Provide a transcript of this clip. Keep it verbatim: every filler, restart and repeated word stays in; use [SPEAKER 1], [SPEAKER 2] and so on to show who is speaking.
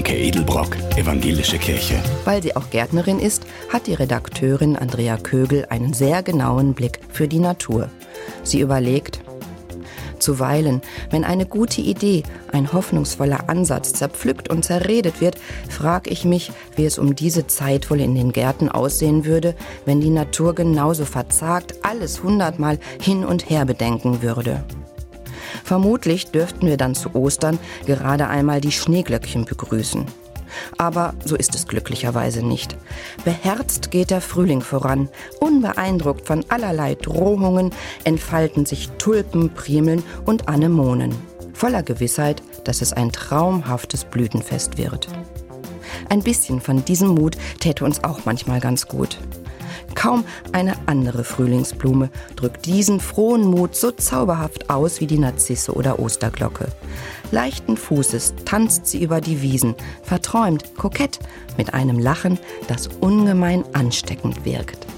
[SPEAKER 1] Franke Edelbrock, Evangelische Kirche.
[SPEAKER 2] Weil sie auch Gärtnerin ist, hat die Redakteurin Andrea Kögel einen sehr genauen Blick für die Natur. Sie überlegt: Zuweilen, wenn eine gute Idee, ein hoffnungsvoller Ansatz zerpflückt und zerredet wird, frage ich mich, wie es um diese Zeit wohl in den Gärten aussehen würde, wenn die Natur genauso verzagt alles hundertmal hin und her bedenken würde. Vermutlich dürften wir dann zu Ostern gerade einmal die Schneeglöckchen begrüßen. Aber so ist es glücklicherweise nicht. Beherzt geht der Frühling voran. Unbeeindruckt von allerlei Drohungen entfalten sich Tulpen, Primeln und Anemonen. Voller Gewissheit, dass es ein traumhaftes Blütenfest wird. Ein bisschen von diesem Mut täte uns auch manchmal ganz gut. Kaum eine andere Frühlingsblume drückt diesen frohen Mut so zauberhaft aus wie die Narzisse oder Osterglocke. Leichten Fußes tanzt sie über die Wiesen, verträumt, kokett, mit einem Lachen, das ungemein ansteckend wirkt.